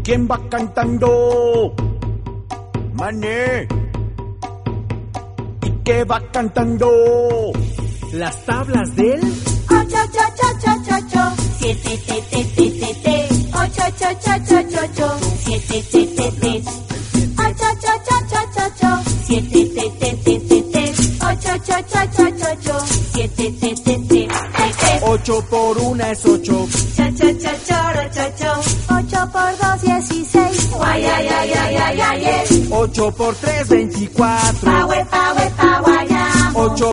¿Quién va cantando? Mané. ¿Y qué va cantando? Las tablas del 8, 7, 8, 7, 7, 8 por 1 es 8. 8 por 2, 16. 8 por 3, 24. 8